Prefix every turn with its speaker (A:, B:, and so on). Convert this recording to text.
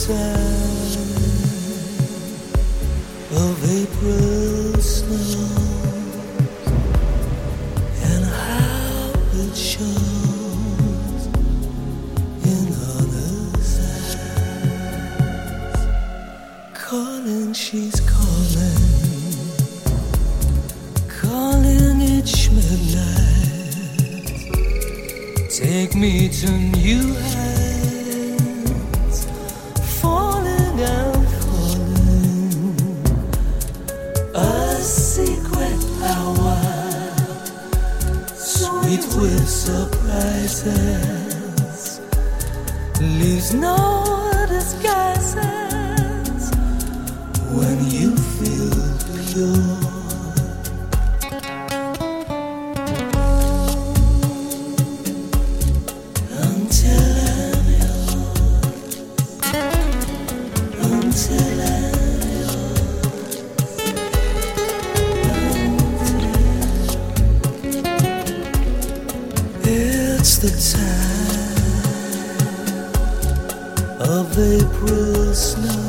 A: sign of April snow and how it shows in others' eyes. Calling, she's calling each midnight. Take me to new heights, falling and falling. A secret hour, sweet with surprises, leaves no disguises when you feel pure. It's the time of April snow